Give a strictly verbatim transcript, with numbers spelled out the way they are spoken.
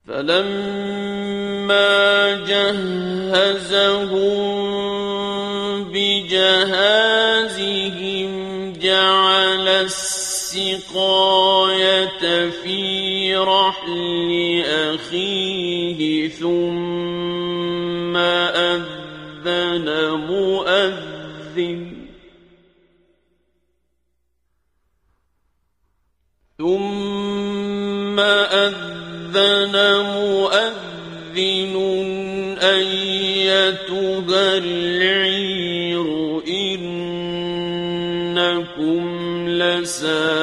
فلما جهزهم بجهازهم جعل السقاية في رحل أخيه ثم أذن مؤذن ثم أذن مؤذن أيتها العير إنكم لسارقون